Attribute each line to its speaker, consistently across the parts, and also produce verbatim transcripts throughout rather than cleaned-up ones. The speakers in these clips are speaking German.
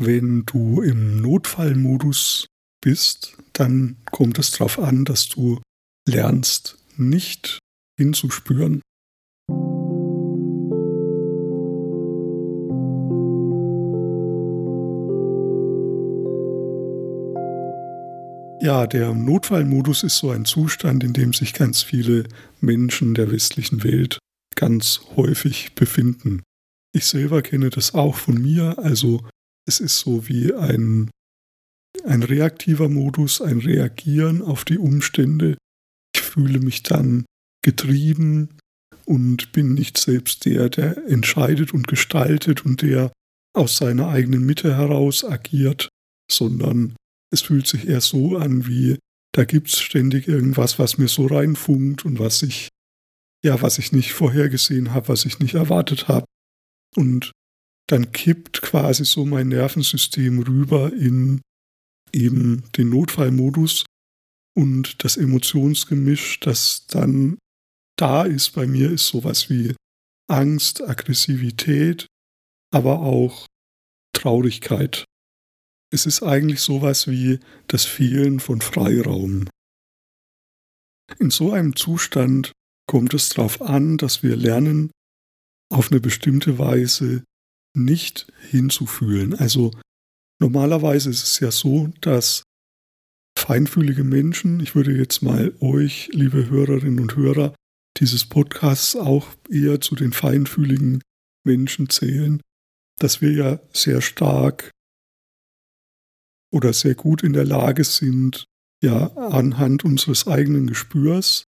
Speaker 1: Wenn du im Notfallmodus bist, dann kommt es darauf an, dass du lernst, nicht hinzuspüren. Ja, der Notfallmodus ist so ein Zustand, in dem sich ganz viele Menschen der westlichen Welt ganz häufig befinden. Ich selber kenne das auch von mir, also es ist so wie ein, ein reaktiver Modus, ein Reagieren auf die Umstände. Ich fühle mich dann getrieben und bin nicht selbst der, der entscheidet und gestaltet und der aus seiner eigenen Mitte heraus agiert, sondern es fühlt sich eher so an, wie da gibt es ständig irgendwas, was mir so reinfunkt und was ich, ja, was ich nicht vorhergesehen habe, was ich nicht erwartet habe. Und dann kippt quasi so mein Nervensystem rüber in eben den Notfallmodus und das Emotionsgemisch, das dann da ist bei mir, ist sowas wie Angst, Aggressivität, aber auch Traurigkeit. Es ist eigentlich sowas wie das Fehlen von Freiraum. In so einem Zustand kommt es darauf an, dass wir lernen, auf eine bestimmte Weise nicht hinzufühlen. Also normalerweise ist es ja so, dass feinfühlige Menschen, ich würde jetzt mal euch, liebe Hörerinnen und Hörer, dieses Podcasts auch eher zu den feinfühligen Menschen zählen, dass wir ja sehr stark oder sehr gut in der Lage sind, ja, anhand unseres eigenen Gespürs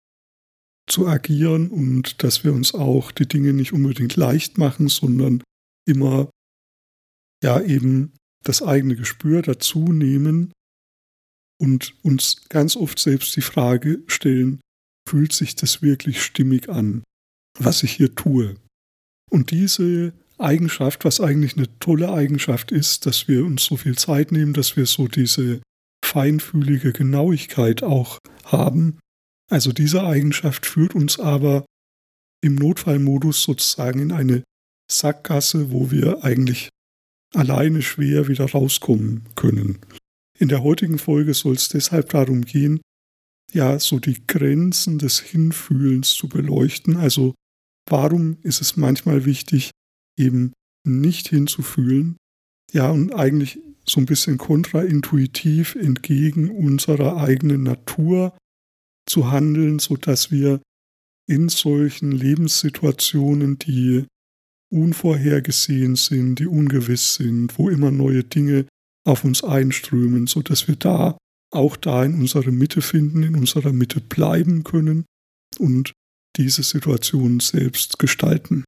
Speaker 1: zu agieren und dass wir uns auch die Dinge nicht unbedingt leicht machen, sondern immer, ja, eben das eigene Gespür dazu nehmen und uns ganz oft selbst die Frage stellen, fühlt sich das wirklich stimmig an, was ich hier tue? Und diese Eigenschaft, was eigentlich eine tolle Eigenschaft ist, dass wir uns so viel Zeit nehmen, dass wir so diese feinfühlige Genauigkeit auch haben. Also diese Eigenschaft führt uns aber im Notfallmodus sozusagen in eine Sackgasse, wo wir eigentlich alleine schwer wieder rauskommen können. In der heutigen Folge soll es deshalb darum gehen, ja, so die Grenzen des Hinfühlens zu beleuchten. Also warum ist es manchmal wichtig, eben nicht hinzufühlen, ja, und eigentlich so ein bisschen kontraintuitiv entgegen unserer eigenen Natur zu handeln, sodass wir in solchen Lebenssituationen, die unvorhergesehen sind, die ungewiss sind, wo immer neue Dinge auf uns einströmen, sodass wir da auch da in unserer Mitte finden, in unserer Mitte bleiben können und diese Situation selbst gestalten.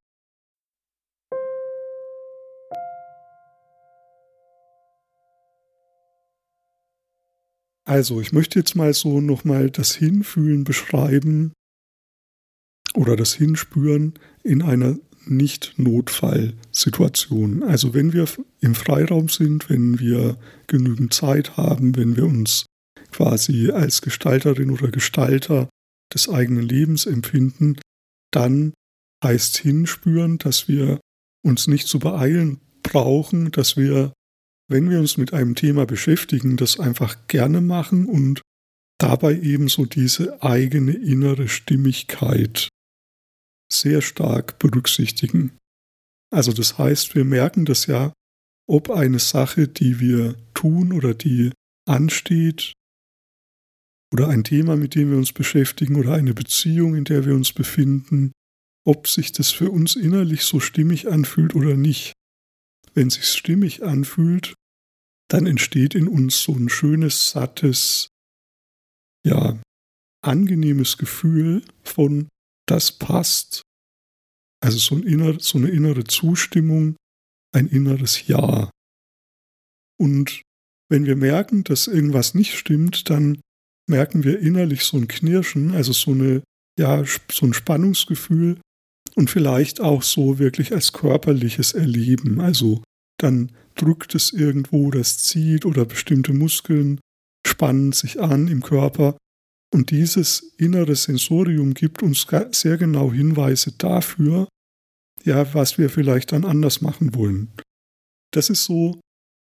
Speaker 1: Also, ich möchte jetzt mal so nochmal das Hinfühlen beschreiben oder das Hinspüren in einer Nicht-Notfall-Situation. Also wenn wir im Freiraum sind, wenn wir genügend Zeit haben, wenn wir uns quasi als Gestalterin oder Gestalter des eigenen Lebens empfinden, dann heißt Hinspüren, dass wir uns nicht zu beeilen brauchen, dass wir, wenn wir uns mit einem Thema beschäftigen, das einfach gerne machen und dabei ebenso diese eigene innere Stimmigkeit sehr stark berücksichtigen. Also das heißt, wir merken das ja, ob eine Sache, die wir tun oder die ansteht, oder ein Thema, mit dem wir uns beschäftigen, oder eine Beziehung, in der wir uns befinden, ob sich das für uns innerlich so stimmig anfühlt oder nicht. Wenn es sich stimmig anfühlt, dann entsteht in uns so ein schönes, sattes, ja, angenehmes Gefühl von, das passt. Also so, ein inner, so eine innere Zustimmung, ein inneres Ja. Und wenn wir merken, dass irgendwas nicht stimmt, dann merken wir innerlich so ein Knirschen, also so, eine, ja, so ein Spannungsgefühl und vielleicht auch so wirklich als körperliches Erleben. Also dann drückt es irgendwo, das zieht oder bestimmte Muskeln spannen sich an im Körper. Und dieses innere Sensorium gibt uns sehr genau Hinweise dafür, ja, was wir vielleicht dann anders machen wollen. Das ist so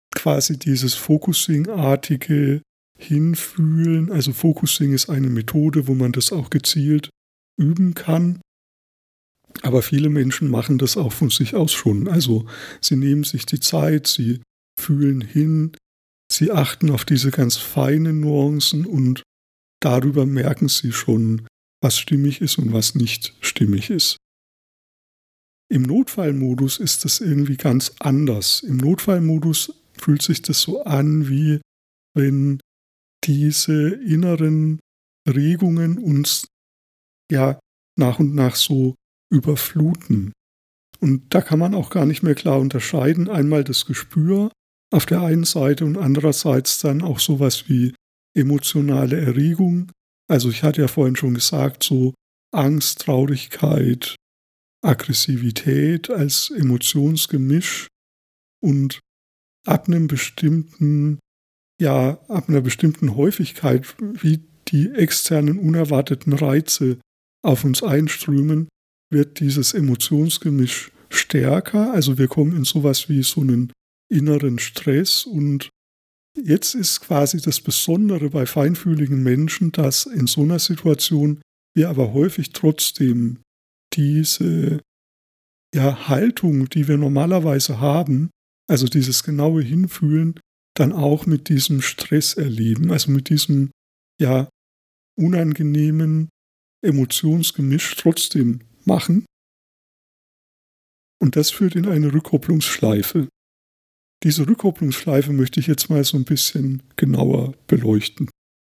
Speaker 1: quasi dieses Focusing-artige Hinfühlen. Also Focusing ist eine Methode, wo man das auch gezielt üben kann. Aber viele Menschen machen das auch von sich aus schon. Also sie nehmen sich die Zeit, sie fühlen hin, sie achten auf diese ganz feinen Nuancen und darüber merken sie schon, was stimmig ist und was nicht stimmig ist. Im Notfallmodus ist das irgendwie ganz anders. Im Notfallmodus fühlt sich das so an, wie wenn diese inneren Regungen uns ja nach und nach so überfluten. Und da kann man auch gar nicht mehr klar unterscheiden. Einmal das Gespür auf der einen Seite und andererseits dann auch sowas wie emotionale Erregung. Also ich hatte ja vorhin schon gesagt, so Angst, Traurigkeit, Aggressivität als Emotionsgemisch und ab einem bestimmten, ja, ab einer bestimmten Häufigkeit, wie die externen unerwarteten Reize auf uns einströmen, wird dieses Emotionsgemisch stärker. Also wir kommen in sowas wie so einen inneren Stress und jetzt ist quasi das Besondere bei feinfühligen Menschen, dass in so einer Situation wir aber häufig trotzdem diese ja, Haltung, die wir normalerweise haben, also dieses genaue Hinfühlen, dann auch mit diesem Stress erleben, also mit diesem ja unangenehmen Emotionsgemisch trotzdem machen. Und das führt in eine Rückkopplungsschleife. Diese Rückkopplungsschleife möchte ich jetzt mal so ein bisschen genauer beleuchten.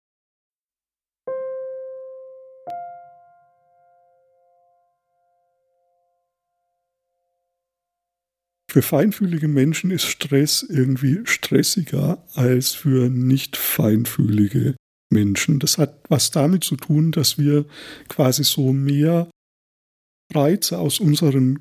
Speaker 1: Für feinfühlige Menschen ist Stress irgendwie stressiger als für nicht feinfühlige Menschen. Das hat was damit zu tun, dass wir quasi so mehr Reize aus unseren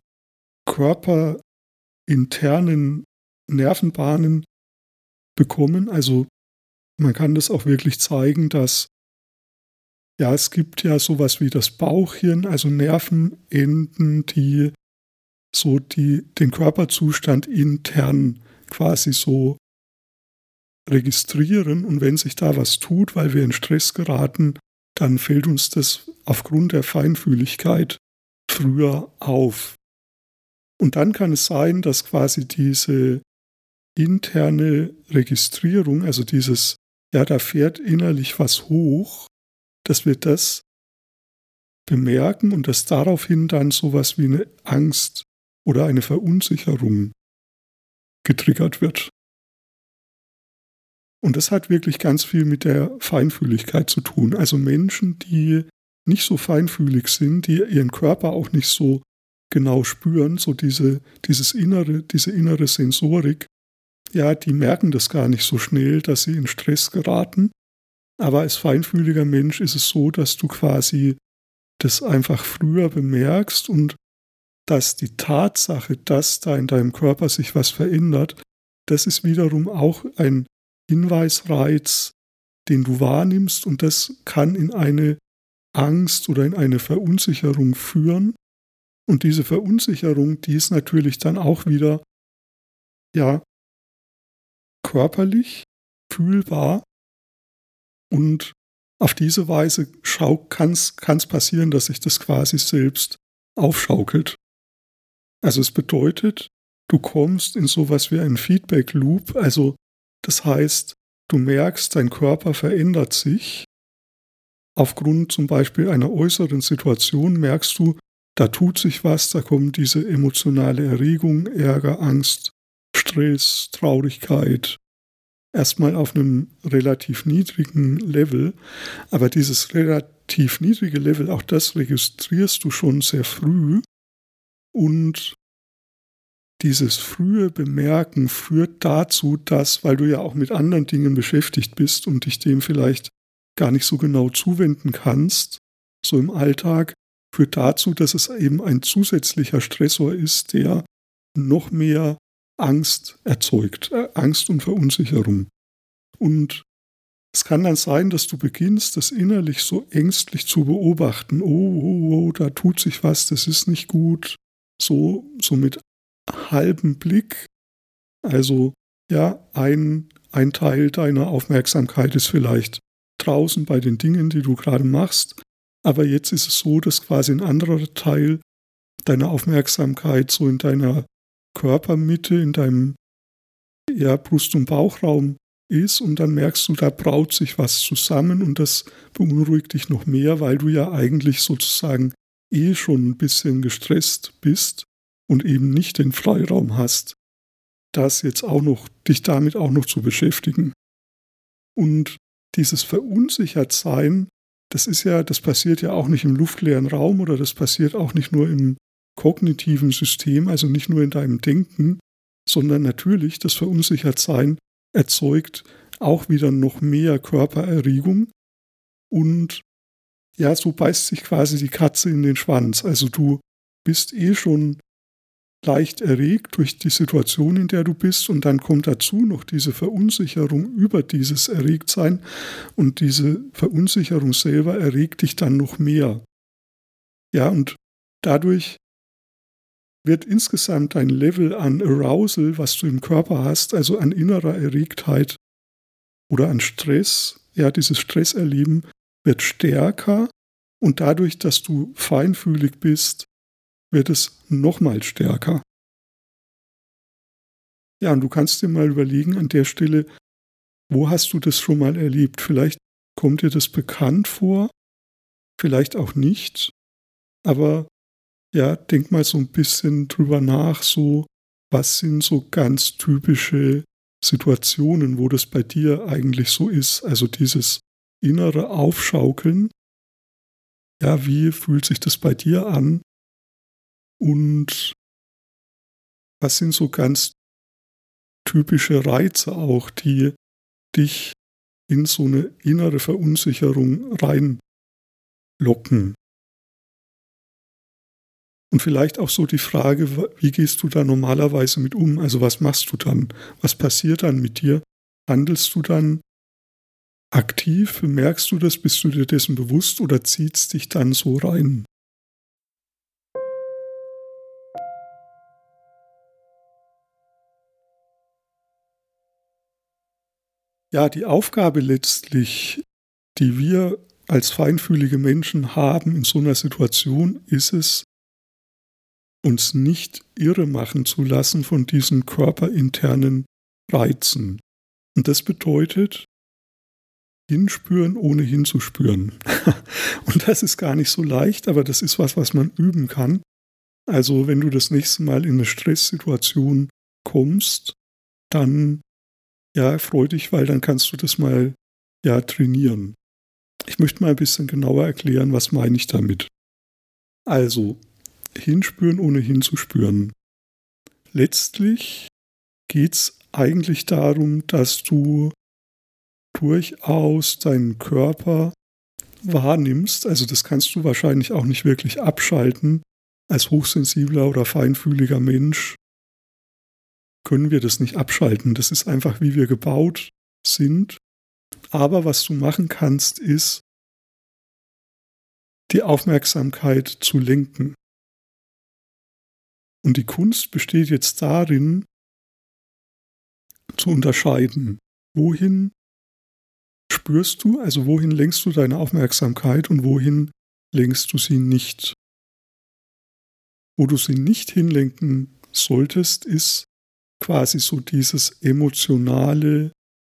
Speaker 1: körperinternen Nervenbahnen bekommen. Also man kann das auch wirklich zeigen, dass ja, es gibt ja sowas wie das Bauchhirn, also Nervenenden, die so die, den Körperzustand intern quasi so registrieren. Und wenn sich da was tut, weil wir in Stress geraten, dann fällt uns das aufgrund der Feinfühligkeit früher auf. Und dann kann es sein, dass quasi diese interne Registrierung, also dieses, ja, da fährt innerlich was hoch, dass wir das bemerken und dass daraufhin dann sowas wie eine Angst oder eine Verunsicherung getriggert wird. Und das hat wirklich ganz viel mit der Feinfühligkeit zu tun. Also Menschen, die nicht so feinfühlig sind, die ihren Körper auch nicht so genau spüren, so diese, dieses innere, diese innere Sensorik, ja, die merken das gar nicht so schnell, dass sie in Stress geraten. Aber als feinfühliger Mensch ist es so, dass du quasi das einfach früher bemerkst und dass die Tatsache, dass da in deinem Körper sich was verändert, das ist wiederum auch ein Hinweisreiz, den du wahrnimmst und das kann in eine Angst oder in eine Verunsicherung führen. Und diese Verunsicherung, die ist natürlich dann auch wieder, ja, körperlich fühlbar und auf diese Weise kann es passieren, dass sich das quasi selbst aufschaukelt. Also es bedeutet, du kommst in sowas wie einen Feedback-Loop, also das heißt, du merkst, dein Körper verändert sich. Aufgrund zum Beispiel einer äußeren Situation merkst du, da tut sich was, da kommt diese emotionale Erregung, Ärger, Angst, Stress, Traurigkeit. Erstmal auf einem relativ niedrigen Level, aber dieses relativ niedrige Level, auch das registrierst du schon sehr früh und dieses frühe Bemerken führt dazu, dass, weil du ja auch mit anderen Dingen beschäftigt bist und dich dem vielleicht gar nicht so genau zuwenden kannst, so im Alltag, führt dazu, dass es eben ein zusätzlicher Stressor ist, der noch mehr Angst erzeugt, äh, Angst und Verunsicherung. Und es kann dann sein, dass du beginnst, das innerlich so ängstlich zu beobachten. Oh, oh, oh, da tut sich was, das ist nicht gut. So, so mit halbem Blick. Also Ja, ein, ein Teil deiner Aufmerksamkeit ist vielleicht draußen bei den Dingen, die du gerade machst, aber jetzt ist es so, dass quasi ein anderer Teil deiner Aufmerksamkeit so in deiner Körpermitte, in deinem ja, Brust- und Bauchraum ist und dann merkst du, da braut sich was zusammen und das beunruhigt dich noch mehr, weil du ja eigentlich sozusagen eh schon ein bisschen gestresst bist und eben nicht den Freiraum hast, das jetzt auch noch, dich damit auch noch zu beschäftigen. Und dieses Verunsichertsein, das ist ja, das passiert ja auch nicht im luftleeren Raum oder das passiert auch nicht nur im kognitiven System, also nicht nur in deinem Denken, sondern natürlich das Verunsichertsein erzeugt auch wieder noch mehr Körpererregung und ja, so beißt sich quasi die Katze in den Schwanz. Also du bist eh schon leicht erregt durch die Situation, in der du bist und dann kommt dazu noch diese Verunsicherung über dieses Erregtsein und diese Verunsicherung selber erregt dich dann noch mehr. Ja, und dadurch wird insgesamt dein Level an Arousal, was du im Körper hast, also an innerer Erregtheit oder an Stress, ja, dieses Stresserleben wird stärker und dadurch, dass du feinfühlig bist, wird es nochmal stärker. Ja, und du kannst dir mal überlegen an der Stelle, wo hast du das schon mal erlebt? Vielleicht kommt dir das bekannt vor, vielleicht auch nicht, aber ja, denk mal so ein bisschen drüber nach, so, was sind so ganz typische Situationen, wo das bei dir eigentlich so ist? Also dieses innere Aufschaukeln, ja, wie fühlt sich das bei dir an? Und was sind so ganz typische Reize auch, die dich in so eine innere Verunsicherung reinlocken? Und vielleicht auch so die Frage, wie gehst du da normalerweise mit um? Also was machst du dann? Was passiert dann mit dir? Handelst du dann aktiv? Merkst du das? Bist du dir dessen bewusst oder zieht es dich dann so rein? Ja, die Aufgabe letztlich, die wir als feinfühlige Menschen haben in so einer Situation, ist es, uns nicht irre machen zu lassen von diesen körperinternen Reizen. Und das bedeutet, hinspüren, ohne hinzuspüren. Und das ist gar nicht so leicht, aber das ist was, was man üben kann. Also wenn du das nächste Mal in eine Stresssituation kommst, dann ja, freu dich, weil dann kannst du das mal ja trainieren. Ich möchte mal ein bisschen genauer erklären, was meine ich damit. Also, hinspüren, ohne hinzuspüren. Letztlich geht es eigentlich darum, dass du durchaus deinen Körper wahrnimmst. Also das kannst du wahrscheinlich auch nicht wirklich abschalten. Als hochsensibler oder feinfühliger Mensch können wir das nicht abschalten. Das ist einfach, wie wir gebaut sind. Aber was du machen kannst, ist, die Aufmerksamkeit zu lenken. Und die Kunst besteht jetzt darin, zu unterscheiden, wohin spürst du, also wohin lenkst du deine Aufmerksamkeit und wohin lenkst du sie nicht. Wo du sie nicht hinlenken solltest, ist quasi so dieses emotionale,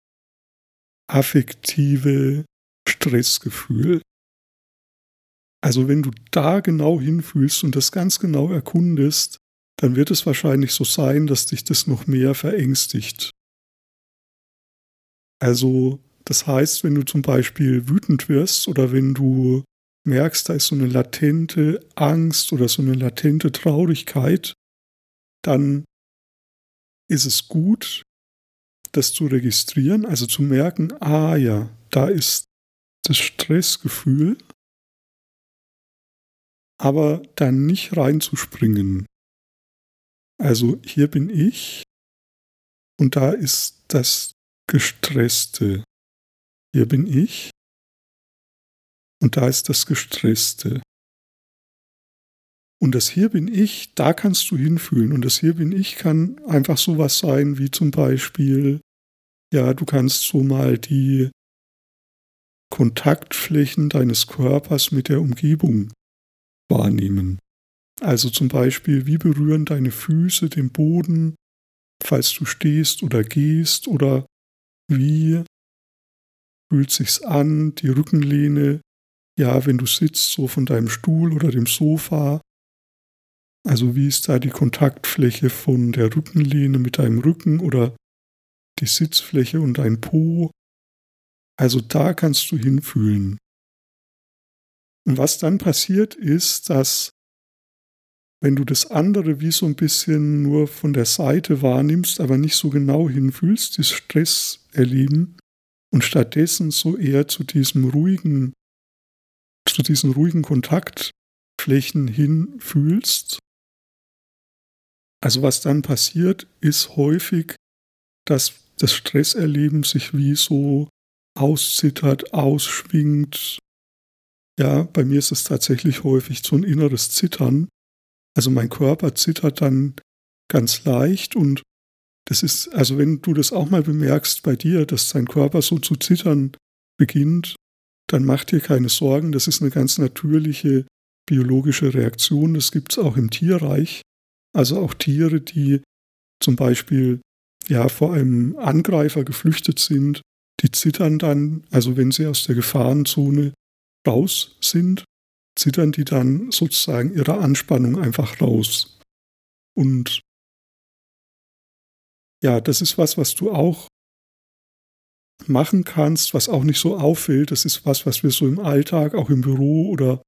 Speaker 1: affektive Stressgefühl. Also wenn du da genau hinfühlst und das ganz genau erkundest, dann wird es wahrscheinlich so sein, dass dich das noch mehr verängstigt. Also das heißt, wenn du zum Beispiel wütend wirst oder wenn du merkst, da ist so eine latente Angst oder so eine latente Traurigkeit, dann ist es gut, das zu registrieren, also zu merken, ah ja, da ist das Stressgefühl, aber dann nicht reinzuspringen. Also hier bin ich und da ist das Gestresste. Hier bin ich und da ist das Gestresste. Und das Hier bin ich, da kannst du hinfühlen. Und das Hier bin ich kann einfach sowas sein wie zum Beispiel, ja, du kannst so mal die Kontaktflächen deines Körpers mit der Umgebung wahrnehmen. Also zum Beispiel, wie berühren deine Füße den Boden, falls du stehst oder gehst, oder wie fühlt sich's an, die Rückenlehne, ja, wenn du sitzt, so von deinem Stuhl oder dem Sofa. Also wie ist da die Kontaktfläche von der Rückenlehne mit deinem Rücken oder die Sitzfläche und dein Po? Also da kannst du hinfühlen. Und was dann passiert ist, dass wenn du das andere wie so ein bisschen nur von der Seite wahrnimmst, aber nicht so genau hinfühlst, das Stress erleben und stattdessen so eher zu diesem ruhigen, zu diesen ruhigen Kontaktflächen hinfühlst. Also was dann passiert, ist häufig, dass das Stresserleben sich wie so auszittert, ausschwingt. Ja, bei mir ist es tatsächlich häufig so ein inneres Zittern. Also mein Körper zittert dann ganz leicht und das ist, also wenn du das auch mal bemerkst bei dir, dass dein Körper so zu zittern beginnt, dann mach dir keine Sorgen. Das ist eine ganz natürliche biologische Reaktion. Das gibt es auch im Tierreich. Also auch Tiere, die zum Beispiel ja vor einem Angreifer geflüchtet sind, die zittern dann, also wenn sie aus der Gefahrenzone raus sind, zittern die dann sozusagen ihre Anspannung einfach raus. Und ja, das ist was, was du auch machen kannst, was auch nicht so auffällt. Das ist was, was wir so im Alltag, auch im Büro oder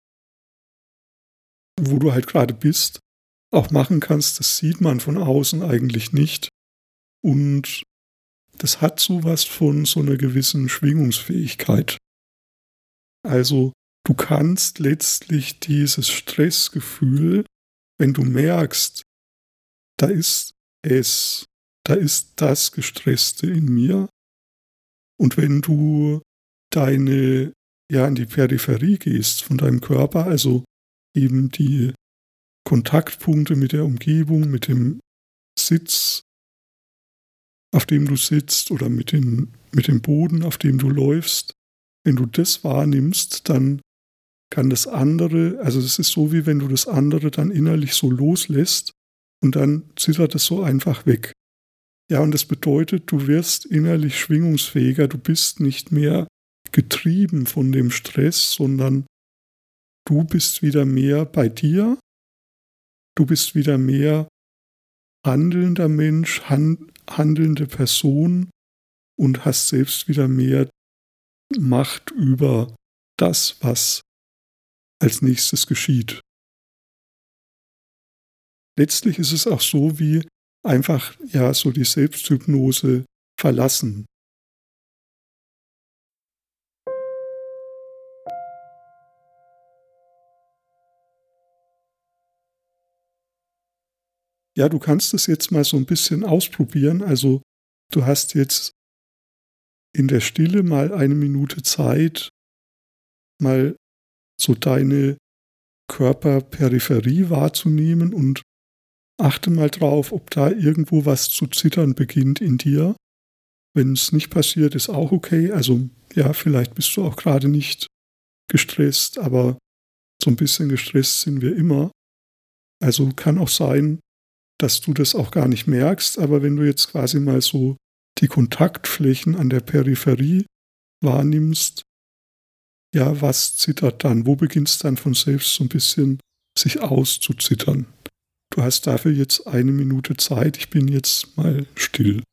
Speaker 1: wo du halt gerade bist, auch machen kannst. Das sieht man von außen eigentlich nicht. Und das hat sowas von so einer gewissen Schwingungsfähigkeit. Also du kannst letztlich dieses Stressgefühl, wenn du merkst, da ist es, da ist das Gestresste in mir. Und wenn du deine, ja, in die Peripherie gehst von deinem Körper, also eben die Kontaktpunkte mit der Umgebung, mit dem Sitz, auf dem du sitzt oder mit, den, mit dem Boden, auf dem du läufst, wenn du das wahrnimmst, dann kann das andere, also es ist so, wie wenn du das andere dann innerlich so loslässt und dann zittert es so einfach weg. Ja, und das bedeutet, du wirst innerlich schwingungsfähiger, du bist nicht mehr getrieben von dem Stress, sondern du bist wieder mehr bei dir, du bist wieder mehr handelnder Mensch, hand, handelnde Person und hast selbst wieder mehr Macht über das, was als nächstes geschieht. Letztlich ist es auch so wie einfach ja so die Selbsthypnose verlassen. Ja, du kannst es jetzt mal so ein bisschen ausprobieren. Also du hast jetzt in der Stille mal eine Minute Zeit, mal so deine Körperperipherie wahrzunehmen und achte mal drauf, ob da irgendwo was zu zittern beginnt in dir. Wenn es nicht passiert, ist auch okay. Also ja, vielleicht bist du auch gerade nicht gestresst, aber so ein bisschen gestresst sind wir immer. Also kann auch sein, dass du das auch gar nicht merkst, aber wenn du jetzt quasi mal so die Kontaktflächen an der Peripherie wahrnimmst, ja, was zittert dann? Wo beginnt es dann von selbst so ein bisschen sich auszuzittern? Du hast dafür jetzt eine Minute Zeit. Ich bin jetzt mal still.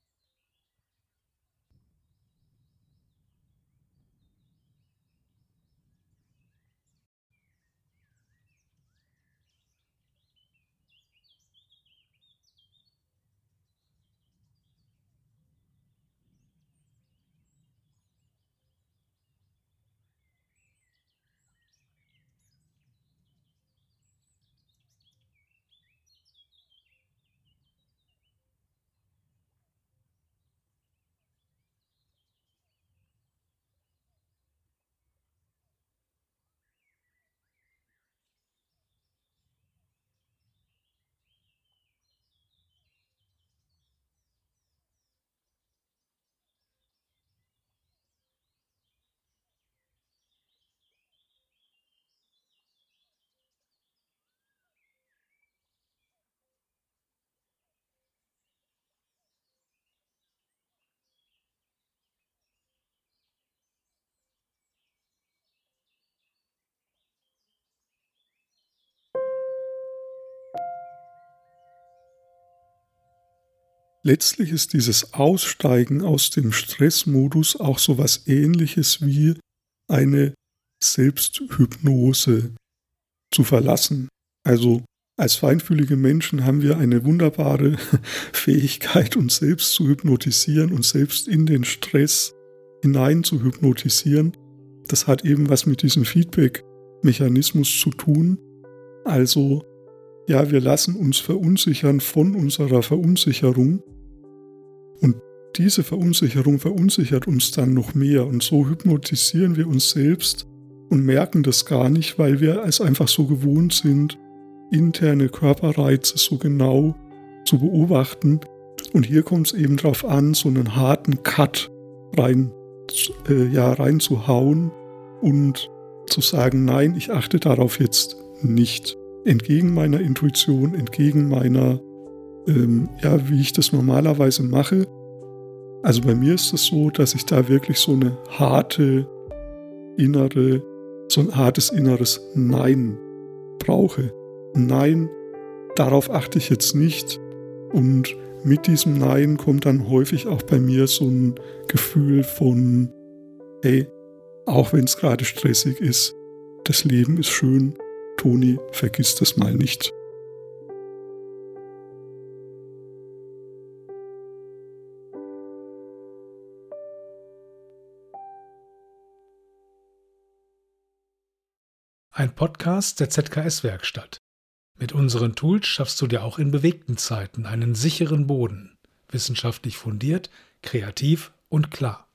Speaker 1: letztlich ist dieses Aussteigen aus dem Stressmodus auch so was Ähnliches wie eine Selbsthypnose zu verlassen. Also als feinfühlige Menschen haben wir eine wunderbare Fähigkeit, uns selbst zu hypnotisieren, uns selbst in den Stress hinein zu hypnotisieren. Das hat eben was mit diesem Feedback-Mechanismus zu tun. Also, ja, wir lassen uns verunsichern von unserer Verunsicherung und diese Verunsicherung verunsichert uns dann noch mehr und so hypnotisieren wir uns selbst und merken das gar nicht, weil wir es einfach so gewohnt sind, interne Körperreize so genau zu beobachten. Und hier kommt es eben darauf an, so einen harten Cut rein, äh, ja, reinzuhauen und zu sagen, nein, ich achte darauf jetzt nicht. Entgegen meiner Intuition, entgegen meiner, ähm, ja, wie ich das normalerweise mache. Also bei mir ist es so, dass ich da wirklich so eine harte innere, so ein hartes inneres Nein brauche. Nein, darauf achte ich jetzt nicht. Und mit diesem Nein kommt dann häufig auch bei mir so ein Gefühl von, hey, auch wenn es gerade stressig ist, das Leben ist schön, Toni, vergiss das mal nicht.
Speaker 2: Ein Podcast der Z K S-Werkstatt. Mit unseren Tools schaffst du dir auch in bewegten Zeiten einen sicheren Boden. Wissenschaftlich fundiert, kreativ und klar.